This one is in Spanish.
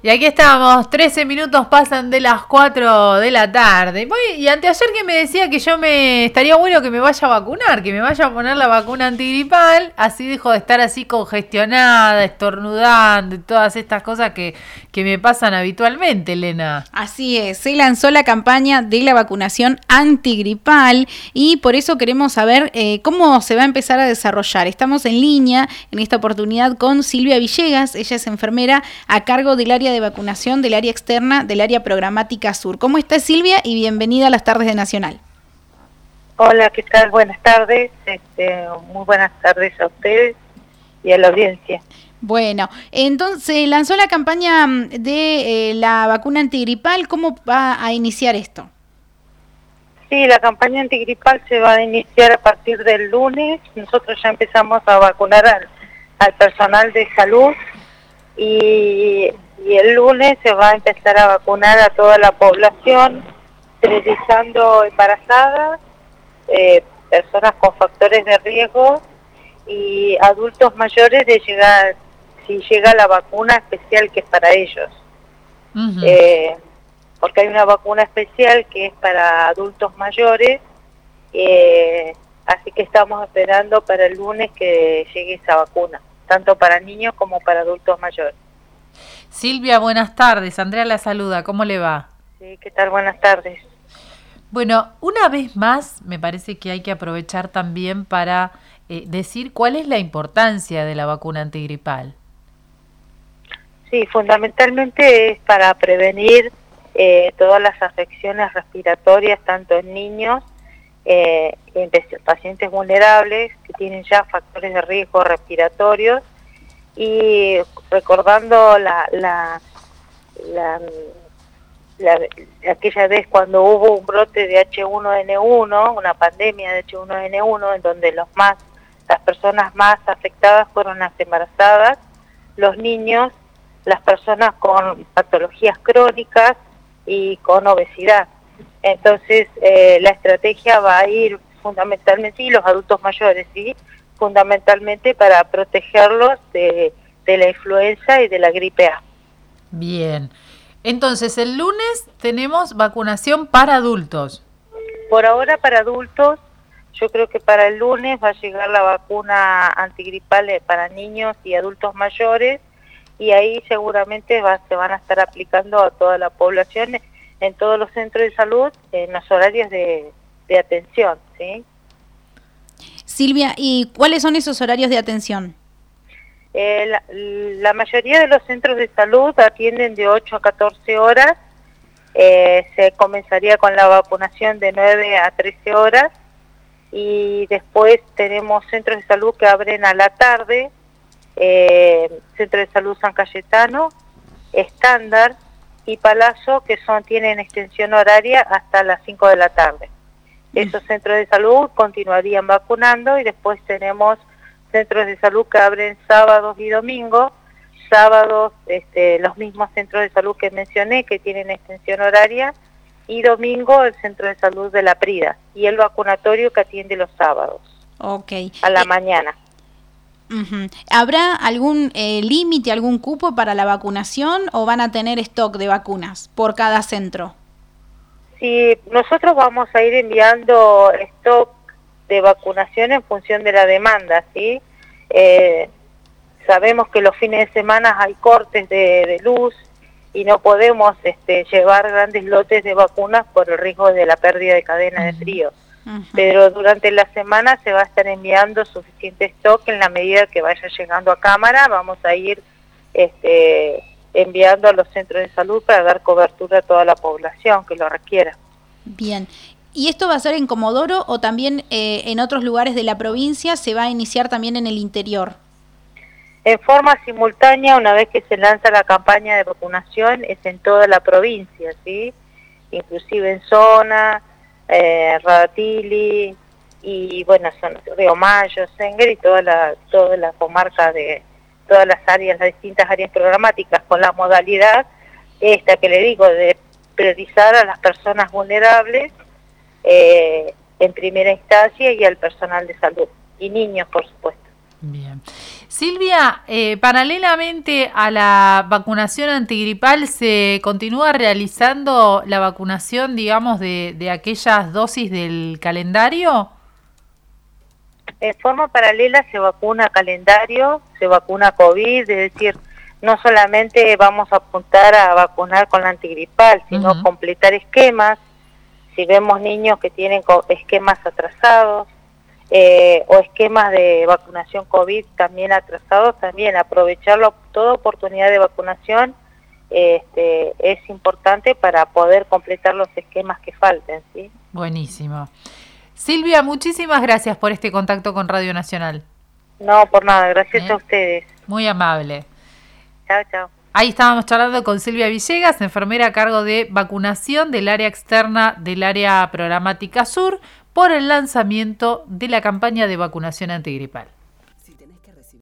Y aquí estamos, 13 minutos pasan de las 4 de la tarde. Y anteayer que me decía que estaría bueno que me vaya a vacunar, que me vaya a poner la vacuna antigripal, así dejo de estar así congestionada, estornudando y todas estas cosas que me pasan habitualmente, Elena. Así es, se lanzó la campaña de la vacunación antigripal y por eso queremos saber cómo se va a empezar a desarrollar. Estamos en línea en esta oportunidad con Silvia Villegas, ella es enfermera a cargo del área de vacunación del área externa del área programática sur. ¿Cómo está, Silvia? Y bienvenida a las tardes de Nacional. Hola, ¿qué tal? Buenas tardes. Muy buenas tardes a ustedes y a la audiencia. Bueno, entonces lanzó la campaña de la vacuna antigripal. ¿Cómo va a iniciar esto? Sí, la campaña antigripal se va a iniciar a partir del lunes. Nosotros ya empezamos a vacunar al personal de salud y el lunes se va a empezar a vacunar a toda la población, priorizando embarazadas, personas con factores de riesgo y adultos mayores si llega la vacuna especial que es para ellos. Uh-huh. Porque hay una vacuna especial que es para adultos mayores, así que estamos esperando para el lunes que llegue esa vacuna, tanto para niños como para adultos mayores. Silvia, buenas tardes. Andrea la saluda. ¿Cómo le va? Sí, ¿qué tal? Buenas tardes. Bueno, una vez más, me parece que hay que aprovechar también para decir cuál es la importancia de la vacuna antigripal. Sí, fundamentalmente es para prevenir todas las afecciones respiratorias, tanto en niños, en pacientes vulnerables que tienen ya factores de riesgo respiratorios, y recordando aquella vez cuando hubo un brote de H1N1, una pandemia de H1N1, en donde las personas más afectadas fueron las embarazadas, los niños, las personas con patologías crónicas y con obesidad. Entonces la estrategia va a ir fundamentalmente, y los adultos mayores, ¿sí?, fundamentalmente para protegerlos de la influenza y de la gripe A. Bien. Entonces, el lunes tenemos vacunación para adultos. Por ahora para adultos. Yo creo que para el lunes va a llegar la vacuna antigripal para niños y adultos mayores, y ahí seguramente se van a estar aplicando a toda la población en todos los centros de salud, en los horarios de atención, ¿sí? Silvia, ¿y cuáles son esos horarios de atención? La mayoría de los centros de salud atienden de 8 a 14 horas, se comenzaría con la vacunación de 9 a 13 horas, y después tenemos centros de salud que abren a la tarde, Centro de Salud San Cayetano, Estándar y Palazzo, que tienen extensión horaria hasta las 5 de la tarde. Esos centros de salud continuarían vacunando, y después tenemos centros de salud que abren sábados y domingos. Sábados los mismos centros de salud que mencioné, que tienen extensión horaria, y domingo el centro de salud de La Prida, y el vacunatorio que atiende los sábados. Okay. A la mañana. Uh-huh. ¿Habrá algún límite, algún cupo para la vacunación, o van a tener stock de vacunas por cada centro? Sí, nosotros vamos a ir enviando stock de vacunación en función de la demanda, ¿sí? Sabemos que los fines de semana hay cortes de luz y no podemos llevar grandes lotes de vacunas por el riesgo de la pérdida de cadena de frío. Uh-huh. Pero durante la semana se va a estar enviando suficiente stock. En la medida que vaya llegando a cámara, vamos a ir enviando a los centros de salud para dar cobertura a toda la población que lo requiera. Bien. ¿Y esto va a ser en Comodoro o también en otros lugares de la provincia? ¿Se va a iniciar también en el interior? En forma simultánea, una vez que se lanza la campaña de vacunación, es en toda la provincia, ¿sí? Inclusive en Zona, Radatili, y bueno, son Río Mayo, Senguer, y toda la comarca de todas las áreas, las distintas áreas programáticas, con la modalidad esta que le digo, de priorizar a las personas vulnerables en primera instancia, y al personal de salud, y niños, por supuesto. Bien. Silvia, paralelamente a la vacunación antigripal, ¿se continúa realizando la vacunación, digamos, de aquellas dosis del calendario? En forma paralela se vacuna calendario, se vacuna COVID, es decir, no solamente vamos a apuntar a vacunar con la antigripal, sino completar esquemas. Si vemos niños que tienen esquemas atrasados o esquemas de vacunación COVID también atrasados, también aprovecharlo, toda oportunidad de vacunación es importante para poder completar los esquemas que falten, ¿sí? Buenísimo. Silvia, muchísimas gracias por este contacto con Radio Nacional. No, por nada, gracias a ustedes. Muy amable. Chao, chao. Ahí estábamos charlando con Silvia Villegas, enfermera a cargo de vacunación del área externa del área programática sur por el lanzamiento de la campaña de vacunación antigripal.